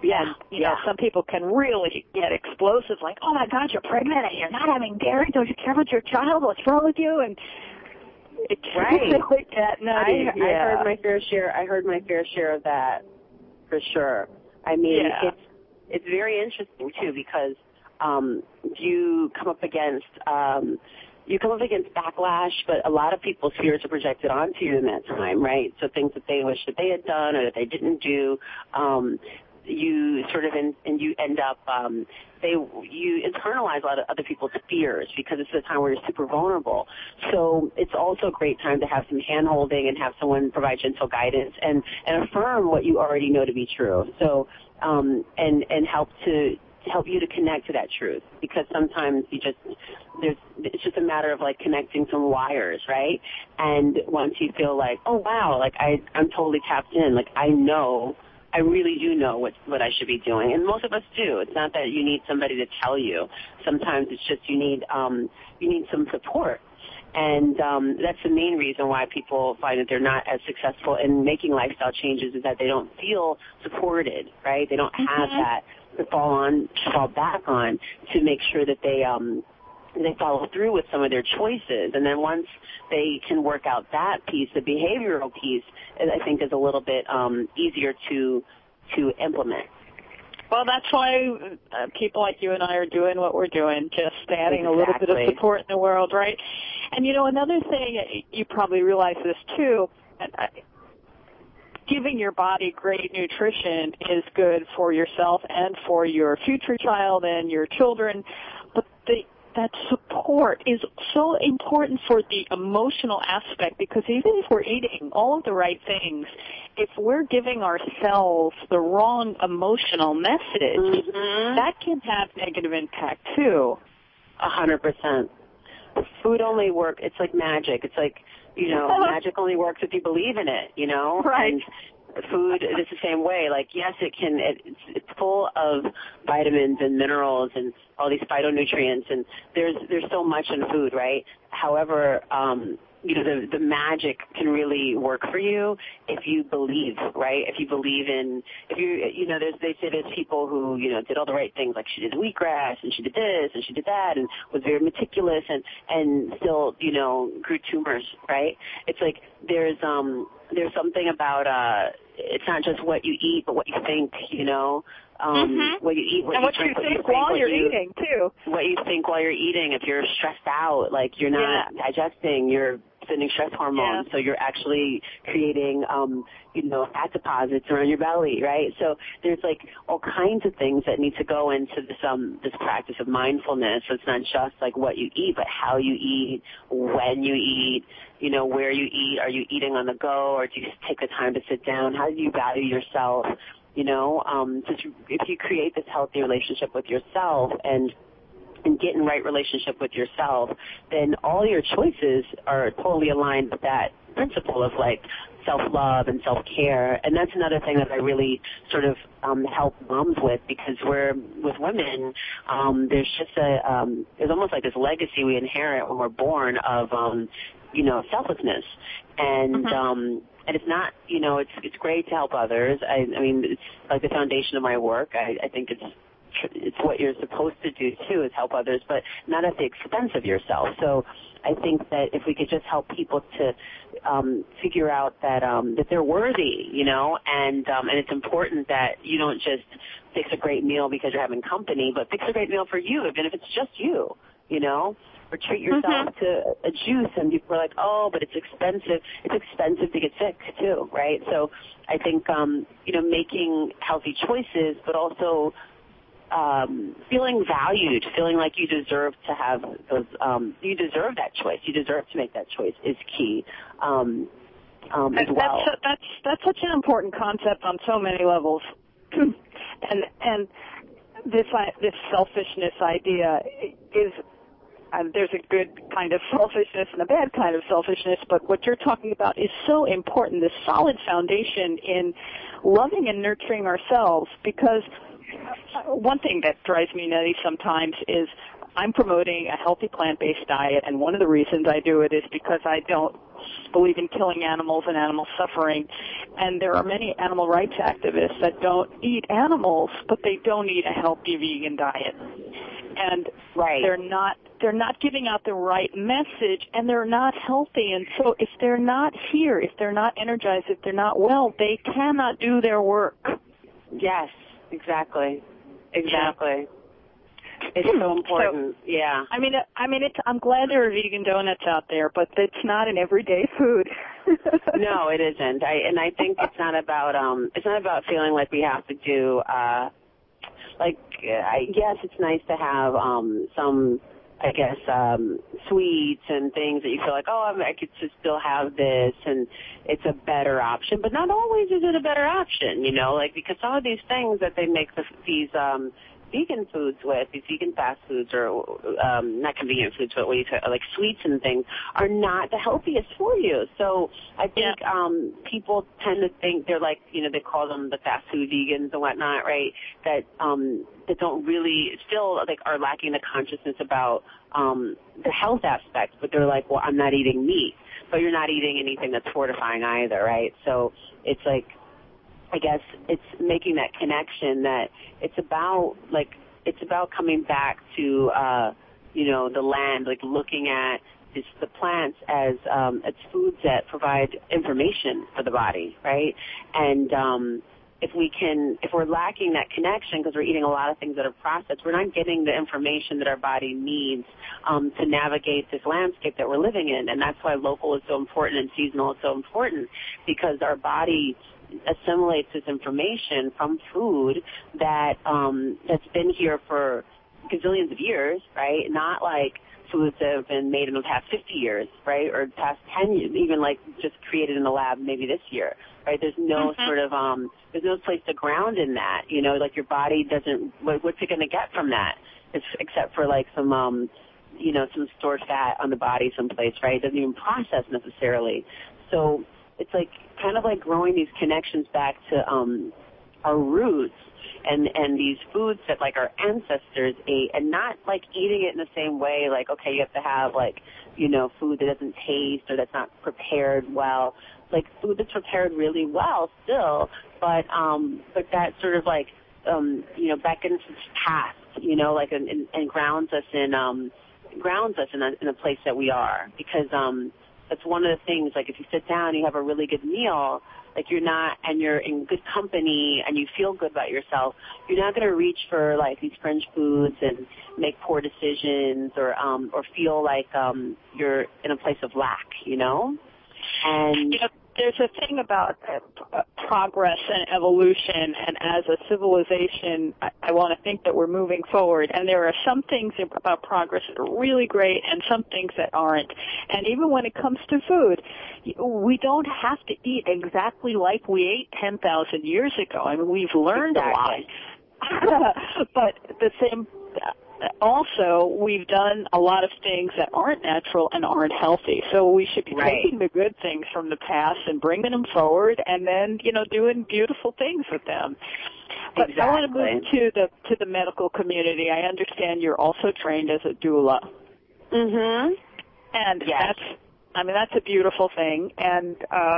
Yeah. And, you yeah. know, some people can really get explosive, like, oh, my God, you're pregnant and you're not having dairy. Don't you care about your child? What's wrong with you? And it can right. really get nutty. I, yeah. I heard my fair share. I heard my fair share of that, for sure. I mean, yeah. it's it's very interesting, too, because um, you come up against um, you come up against backlash, but a lot of people's fears are projected onto you in that time, right? So things that they wish that they had done or that they didn't do, um, you sort of in, and you end up um, they you internalize a lot of other people's fears because it's a time where you're super vulnerable. So it's also a great time to have some hand holding and have someone provide gentle guidance and, and affirm what you already know to be true. So um, and and help to help you to connect to that truth, because sometimes you just there's it's just a matter of like connecting some wires, right? And once you feel like, oh wow, like I I'm totally tapped in, like I know. I really do know what what I should be doing, and most of us do. It's not that you need somebody to tell you. Sometimes it's just you need um, you need some support, and um, that's the main reason why people find that they're not as successful in making lifestyle changes is that they don't feel supported, right? They don't have mm-hmm. that to fall on, to fall back on, to make sure that they um, they follow through with some of their choices. And then once they can work out that piece, the behavioral piece, I think is a little bit um, easier to to implement. Well, that's why uh, people like you and I are doing what we're doing, just adding exactly. a little bit of support in the world, right? And, you know, another thing, you probably realize this too, giving your body great nutrition is good for yourself and for your future child and your children, but the that support is so important for the emotional aspect, because even if we're eating all of the right things, if we're giving ourselves the wrong emotional message, mm-hmm. that can have negative impact too. A hundred percent. Food only works, it's like magic. It's like, you know, magic only works if you believe in it, you know? Right. And food is the same way. Like, yes, it can, it, it's, it's full of vitamins and minerals and all these phytonutrients, and there's there's so much in food, right? However, um, you know, the, the magic can really work for you if you believe, right? If you believe in, if you, you know, there's, they say there's people who, you know, did all the right things, like she did wheatgrass and she did this and she did that and was very meticulous and, and still, you know, grew tumors, right? It's like there's, um, there's something about, uh, it's not just what you eat, but what you think, you know? Um, mm-hmm. What you eat, what and you what drink, you what think you think, while what you're you, eating too. What you think while you're eating. If you're stressed out, like you're not yeah. digesting, you're sending stress hormones, yeah. so you're actually creating, um, you know, fat deposits around your belly, right? So there's like all kinds of things that need to go into this um this practice of mindfulness. So it's not just like what you eat, but how you eat, when you eat, you know, where you eat. Are you eating on the go, or do you take the time to sit down? How do you value yourself? You know, um, so if you create this healthy relationship with yourself and and get in right relationship with yourself, then all your choices are totally aligned with that principle of like self-love and self-care. And that's another thing that I really sort of um, help moms with, because we're with women, um, there's just a um, there's almost like this legacy we inherit when we're born of um, you know, selflessness. And mm-hmm. um And it's not, you know, it's it's great to help others. I, I mean, it's like the foundation of my work. I, I think it's it's what you're supposed to do too, is help others, but not at the expense of yourself. So I think that if we could just help people to um, figure out that um, that they're worthy, you know, and um, and it's important that you don't just fix a great meal because you're having company, but fix a great meal for you, even if it's just you, you know. Or treat yourself mm-hmm. to a juice, and people are like, oh, but it's expensive. It's expensive to get sick, too, right? So I think, um, you know, making healthy choices, but also um, feeling valued, feeling like you deserve to have those, um, you deserve that choice. You deserve to make that choice is key um, um, as well. That's, that's, that's such an important concept on so many levels. and and this, this selfishness idea is... Um, there's a good kind of selfishness and a bad kind of selfishness, but what you're talking about is so important, this solid foundation in loving and nurturing ourselves, because uh, one thing that drives me nutty sometimes is I'm promoting a healthy plant-based diet, and one of the reasons I do it is because I don't believe in killing animals and animal suffering. And there are many animal rights activists that don't eat animals, but they don't eat a healthy vegan diet. And right. they're not they're not giving out the right message, and they're not healthy. And so if they're not here, if they're not energized, if they're not well, they cannot do their work. Yes, exactly. Exactly. Yeah. It's so important. So, yeah. I mean, I mean, it's, I'm glad there are vegan donuts out there, but it's not an everyday food. No, it isn't. I, and I think it's not about um, it's not about feeling like we have to do. Uh, like, I guess it's nice to have um, some, I guess, um, sweets and things that you feel like, oh, I could just still have this, and it's a better option. But not always is it a better option, you know, like because some of these things that they make the, these um, vegan foods with, these vegan fast foods or um, not convenient foods, but what you say, like sweets and things, are not the healthiest for you. So I think yeah. um, people tend to think they're like, you know, they call them the fast food vegans and whatnot, right? That um, that don't really still like are lacking the consciousness about um, the health aspect. But they're like, well, I'm not eating meat, but you're not eating anything that's fortifying either, right? So it's like, I guess it's making that connection that it's about like it's about coming back to uh, you know the land, like looking at this, the plants as um, as foods that provide information for the body, right? And um, if we can, if we're lacking that connection because we're eating a lot of things that are processed, we're not getting the information that our body needs um, to navigate this landscape that we're living in, and that's why local is so important and seasonal is so important because our body assimilates this information from food that um, that's been here for gazillions of years, right? Not like foods that have been made in the past fifty years, right, or past ten years, even like just created in the lab maybe this year, right? There's no mm-hmm. sort of um, there's no place to ground in that, you know, like your body doesn't. What, what's it going to get from that? It's, except for like some um, you know, some stored fat on the body someplace, right? It doesn't even process necessarily. So it's like kind of like growing these connections back to um, our roots and, and these foods that like our ancestors ate, and not like eating it in the same way, like, okay, you have to have like, you know, food that doesn't taste or that's not prepared well, like food that's prepared really well still, but um, but that sort of like, um, you know, beckons its past, you know, like and, and, and grounds us in um, grounds us in a, in a place that we are, because um. That's one of the things, like if you sit down and you have a really good meal, like you're not, and you're in good company and you feel good about yourself, you're not going to reach for like these fringe foods and make poor decisions or um, or feel like um, you're in a place of lack, you know? And you know, there's a thing about uh, progress and evolution, and as a civilization, I, I want to think that we're moving forward, and there are some things about progress that are really great and some things that aren't. And even when it comes to food, we don't have to eat exactly like we ate ten thousand years ago. I mean, we've learned exactly. a lot. But the same... Also, we've done a lot of things that aren't natural and aren't healthy. So we should be right. taking the good things from the past and bringing them forward, and then, you know, doing beautiful things with them. But exactly. I want to move to the to the medical community. I understand you're also trained as a doula. Mhm. And yes. that's, I mean, that's a beautiful thing. And uh,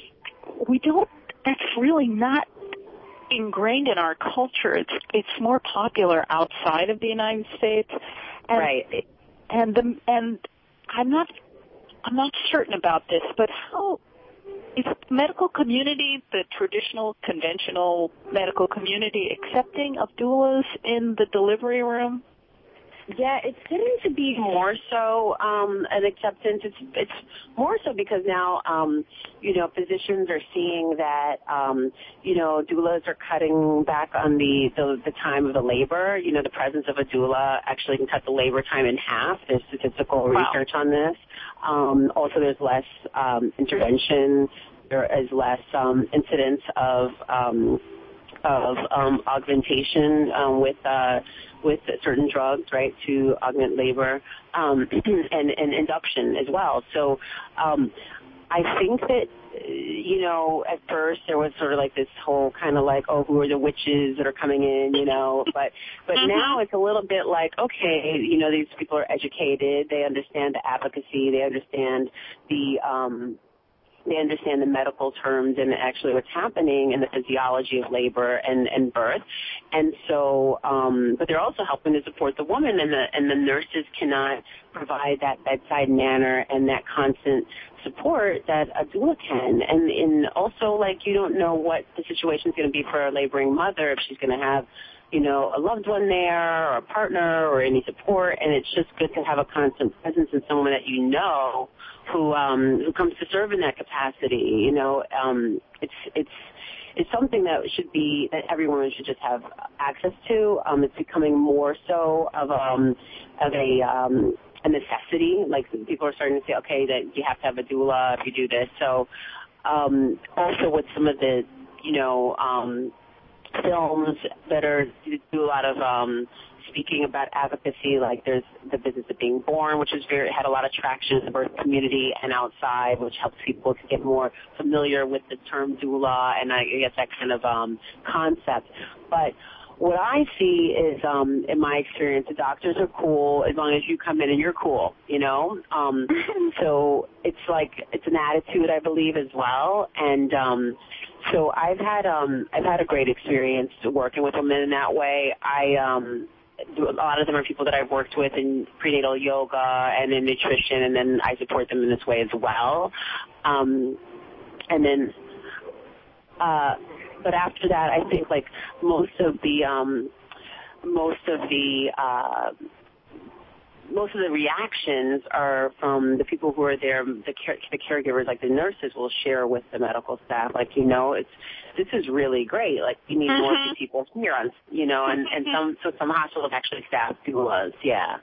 we don't. That's really not ingrained in our culture. It's it's more popular outside of the United States, and, right? And the and I'm not I'm not certain about this, but how is the medical community, the traditional, conventional medical community, accepting of doulas in the delivery room? Yeah, it's getting to be more so um, an acceptance. It's it's more so because now, um, you know, physicians are seeing that, um, you know, doulas are cutting back on the, the, the time of the labor. You know, the presence of a doula actually can cut the labor time in half. There's statistical wow. research on this. Um, also, there's less um, intervention. There is less um, incidence of um, of um, augmentation um, with uh, with certain drugs, right, to augment labor, um, and, and induction as well. So um, I think that you know, at first there was sort of like this whole kind of like, oh, who are the witches that are coming in, you know, but but Mm-hmm. now it's a little bit like, okay, you know, these people are educated, they understand the advocacy, they understand the um they understand the medical terms and actually what's happening in the physiology of labor and, and birth. And so, um, but they're also helping to support the woman, and the, and the nurses cannot provide that bedside manner and that constant support that a doula can. And, and also, like, you don't know what the situation is going to be for a laboring mother, if she's going to have, you know, a loved one there or a partner or any support, and it's just good to have a constant presence in someone that you know who um, who comes to serve in that capacity. You know, um, it's it's it's something that should be that everyone should just have access to. Um, it's becoming more so of um of a um, a necessity. Like, people are starting to say, okay, that you have to have a doula if you do this. So um, also with some of the, you know, um, films that are do a lot of um, speaking about advocacy, like there's The Business of Being Born, which is very had a lot of traction in the birth community and outside, which helps people to get more familiar with the term doula and I guess that kind of um, concept. But what I see is, um, in my experience, the doctors are cool as long as you come in and you're cool, you know. Um, so it's like it's an attitude, I believe, as well. And um, so I've had um, I've had a great experience working with women in that way. I um, a lot of them are people that I've worked with in prenatal yoga and in nutrition, and then I support them in this way as well. Um, and then. Uh, But after that, I think like most of the um, most of the uh, most of the reactions are from the people who are there. The, care, the caregivers, like the nurses, will share with the medical staff, like, you know, it's this is really great. Like, we need more Mm-hmm. people here on, you know, and, and some so some hospitals actually staff doulas. Yeah.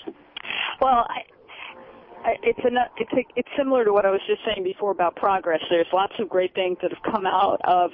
Well, I, I, it's a, it's a, it's similar to what I was just saying before about progress. There's lots of great things that have come out of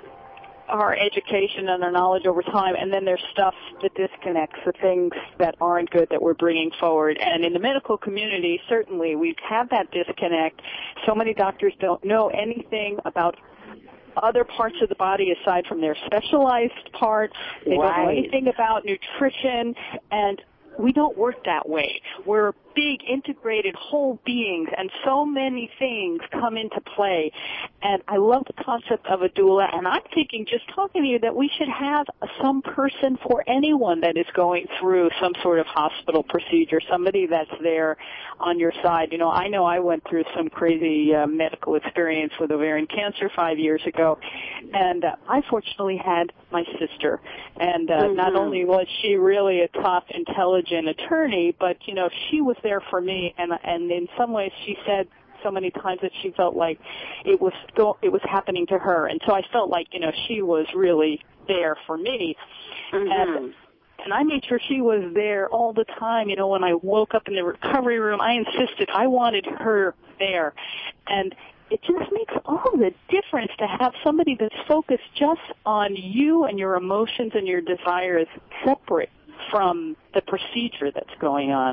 our education and our knowledge over time, and then there's stuff that disconnects, the things that aren't good that we're bringing forward. And in the medical community, certainly we've had that disconnect. So many doctors don't know anything about other parts of the body aside from their specialized part. They Right. don't know anything about nutrition, and we don't work that way. We're big, integrated whole beings, and so many things come into play. And I love the concept of a doula, and I'm thinking, just talking to you, that we should have some person for anyone that is going through some sort of hospital procedure, somebody that's there on your side. You know, I know I went through some crazy uh, medical experience with ovarian cancer five years ago, and uh, I fortunately had my sister. And uh, mm-hmm. not only was she really a tough, intelligent attorney, but, you know, she was there for me, and and in some ways she said so many times that she felt like it was go, it was happening to her, and so I felt like, you know, she was really there for me. Mm-hmm. and and I made sure she was there all the time. You know, when I woke up in the recovery room, I insisted I wanted her there, and it just makes all the difference to have somebody that's focused just on you and your emotions and your desires, separate from the procedure that's going on.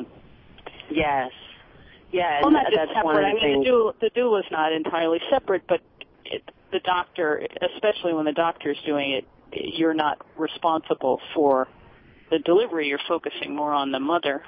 Yes. Yeah, well, and not just that's separate. one of the I mean, things. the doula, the doula is not entirely separate, but it, the doctor, especially when the doctor's doing it, you're not responsible for the delivery. You're focusing more on the mother.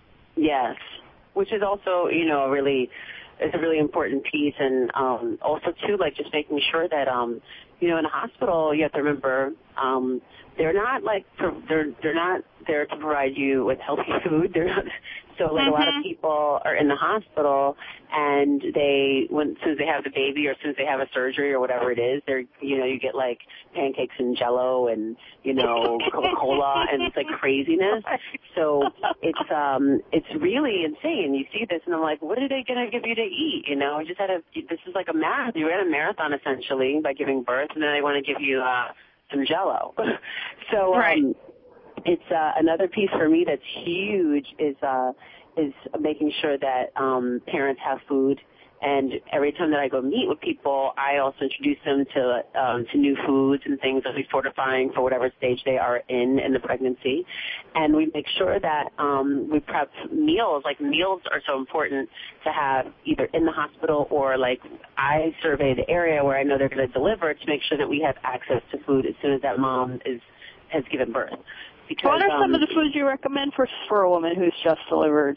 Yes, which is also, you know, really, it's a really important piece, and um, also too, like just making sure that, um, you know, in a hospital, you have to remember, um, they're not like they're they're not there to provide you with healthy food. They're not. So like mm-hmm. a lot of people are in the hospital, and they, when, as soon as they have the baby or as soon as they have a surgery or whatever it is, they're, you know, you get like pancakes and Jello and, you know, Coca-Cola, and it's like craziness. So it's um it's really insane. You see this, and I'm like, what are they gonna give you to eat? You know, I just had a. This is like a marathon. You ran a marathon essentially by giving birth, and then they want to give you uh, some Jello. so um, right. it's uh, another piece for me that's huge is uh, is making sure that um, parents have food. And every time that I go meet with people, I also introduce them to um, to new foods and things that we're fortifying for whatever stage they are in in the pregnancy. And we make sure that um, we prep meals. Like meals are so important to have either in the hospital or like I survey the area where I know they're going to deliver to make sure that we have access to food as soon as that mom is has given birth. Because, what are some um, of the foods you recommend for for a woman who's just delivered?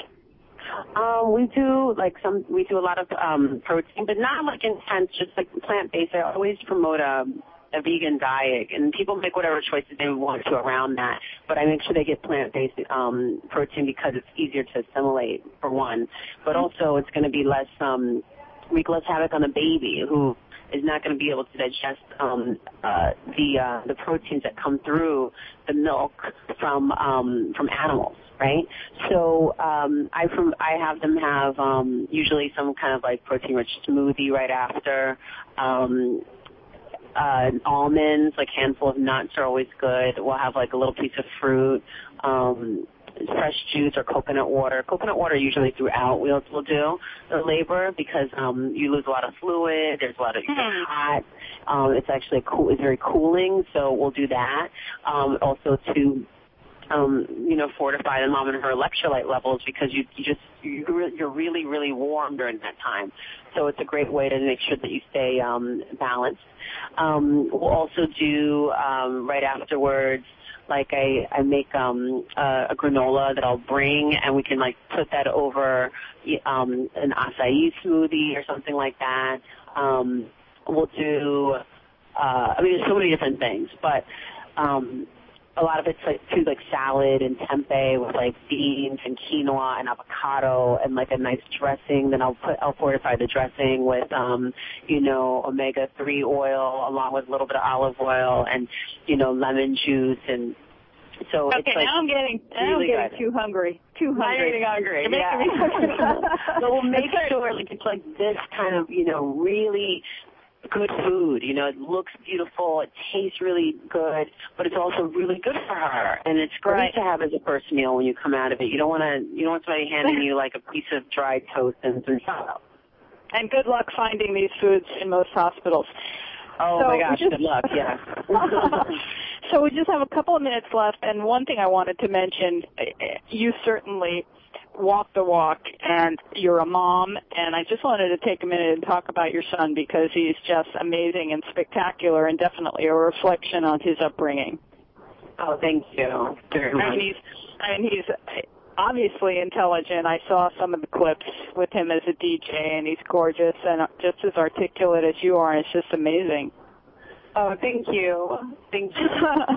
Um, we do like some. We do a lot of um, protein, but not like intense. Just like plant based. I always promote a, a vegan diet, and people make whatever choices they want to around that. But I make sure they get plant based um, protein because it's easier to assimilate for one. But also, it's going to be less um, wreak less havoc on the baby who is not going to be able to digest um, uh, the uh, the proteins that come through the milk from um, from animals. Right, so um, I from I have them have um, usually some kind of like protein-rich smoothie right after. Um, uh, almonds, like handful of nuts are always good. We'll have like a little piece of fruit, um, fresh juice or coconut water. Coconut water usually throughout we'll, we'll do the labor because um, you lose a lot of fluid. There's a lot of you get hot. Um, it's actually cool. It's very cooling, so we'll do that. Um, also to Um, you know, fortify the mom and her electrolyte levels because you, you just, you're really, really warm during that time. So it's a great way to make sure that you stay um, balanced. Um, we'll also do um, right afterwards, like I, I make um, a, a granola that I'll bring and we can like put that over um, an acai smoothie or something like that. Um, we'll do, uh, I mean, there's so many different things, but um, a lot of it's like too like salad and tempeh with like beans and quinoa and avocado and like a nice dressing. Then I'll put I'll fortify the dressing with um you know omega three oil along with a little bit of olive oil and you know lemon juice and so okay, it's like now I'm getting now really I'm getting good. too hungry. Too hungry. I'm getting hungry. You're Yeah. making me hungry. So we'll make sure like it's like this kind of you know really good food. You know, it looks beautiful, it tastes really good, but it's also really good for her. And it's great right. to have as a first meal when you come out of it. You don't want to, you don't want somebody handing you like a piece of dried toast and some salad. And good luck finding these foods in most hospitals. Oh so my gosh, just, good luck, yeah. So we just have a couple of minutes left, and one thing I wanted to mention, you certainly walk the walk, and you're a mom, and I just wanted to take a minute and talk about your son because he's just amazing and spectacular and definitely a reflection on his upbringing. Oh, thank you very much. And he's, and he's obviously intelligent. I saw some of the clips with him as a D J, and he's gorgeous and just as articulate as you are, and it's just amazing. Oh, thank you. Thank you.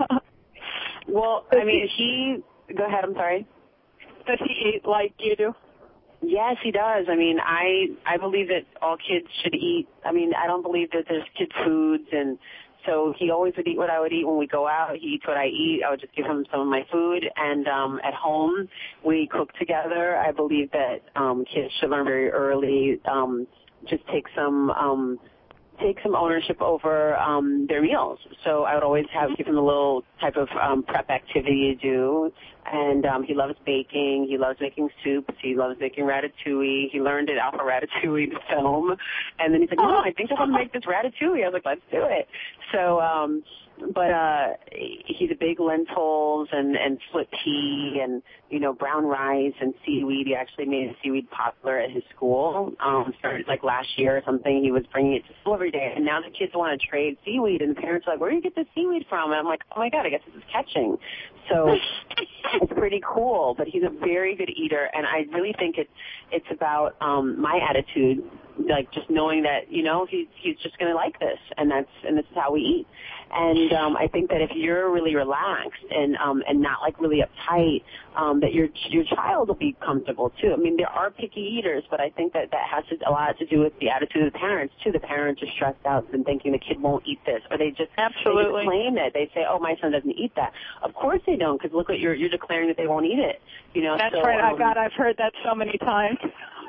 Well, I mean, he, go ahead, I'm sorry. Does he eat like you do? Yes, he does. I mean, I I believe that all kids should eat. I mean, I don't believe that there's kid foods, and so he always would eat what I would eat when we go out. He eats what I eat. I would just give him some of my food, and um, at home we cook together. I believe that um, kids should learn very early. Um, just take some. Um, take some ownership over um, their meals. So I would always have give him a little type of um, prep activity to do. And um, he loves baking. He loves making soups. He loves making ratatouille. He learned it out for Ratatouille to film. And then he's like, no, I think I want to make this ratatouille. I was like, let's do it. So, um, but uh, he's a big lentils and, and split pea and, you know, brown rice and seaweed. He actually made seaweed popular at his school. Um, started like last year or something. He was bringing it to school every day. And now the kids want to trade seaweed. And the parents are like, where do you get this seaweed from? And I'm like, oh, my God, I guess this is catching. So it's pretty cool. But he's a very good eater. And I really think it's, it's about um, my attitude, like just knowing that, you know, he's, he's just going to like this. And that's and this is how we eat. And um, I think that if you're really relaxed and um, and not like really uptight, um, that your your child will be comfortable too. I mean, there are picky eaters, but I think that that has to, a lot to do with the attitude of the parents too. The parents are stressed out and thinking the kid won't eat this, or they just absolutely they just claim it. They say, "Oh, my son doesn't eat that." Of course they don't, because look what you're you're declaring that they won't eat it. You know, that's so, right. Um, I God, I've heard that so many times.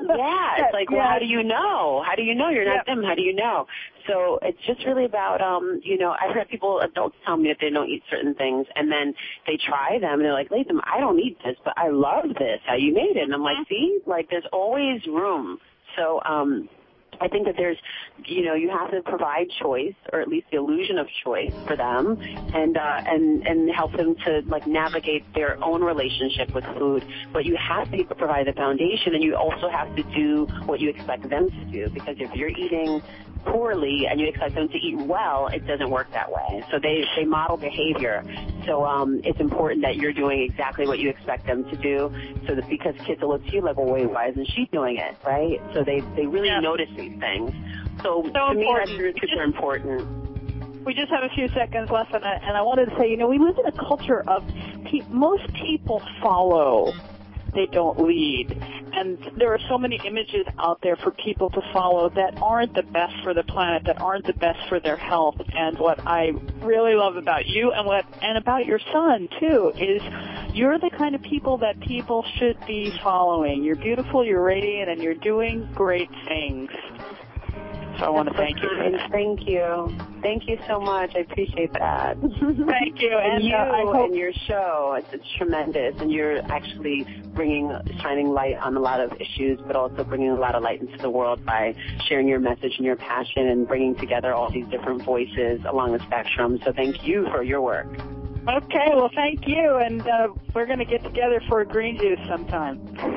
Yeah, it's like, well, yeah. how do you know? How do you know you're not yeah. them? How do you know? So it's just really about, um, you know, I've heard people, adults tell me that they don't eat certain things, and then they try them, and they're like, Latham, I don't eat this, but I love this, how you made it. And I'm like, see, like, there's always room. So, um, I think that there's, you know, you have to provide choice, or at least the illusion of choice for them, and uh, and and help them to like navigate their own relationship with food. But you have to provide the foundation, and you also have to do what you expect them to do. Because if you're eating poorly and you expect them to eat well, it doesn't work that way. So they they model behavior. So um, it's important that you're doing exactly what you expect them to do. So that because kids will look to you like, well, wait, why isn't she doing it, right? So they they really yeah. notice these things. So, so to me, important. that's super just, important. We just have a few seconds left, and I, and I wanted to say, you know, we live in a culture of pe- most people follow. They don't lead. And there are so many images out there for people to follow that aren't the best for the planet, that aren't the best for their health. And what I really love about you and what and about your son, too, is you're the kind of people that people should be following. You're beautiful, you're radiant, and you're doing great things. So I want to thank you for that. Thank you. Thank you so much. I appreciate that. Thank you. And, And you uh, I hope and your show, it's, it's tremendous. And you're actually bringing, shining light on a lot of issues, but also bringing a lot of light into the world by sharing your message and your passion and bringing together all these different voices along the spectrum. So thank you for your work. Okay, well, thank you. And uh, we're going to get together for a green juice sometime.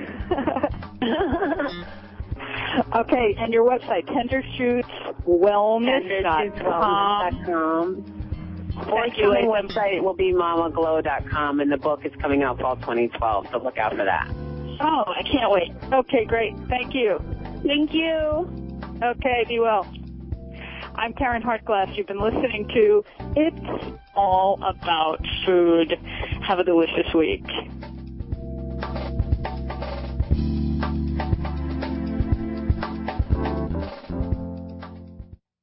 Okay, and your website, tender shoots wellness dot com. Forthcoming website will be mama glow dot com, and the book is coming out fall twenty twelve, so look out for that. Oh, I can't wait. Okay, great. Thank you. Thank you. Okay, be well. I'm Karen Hartglass. You've been listening to It's All About Food. Have a delicious week.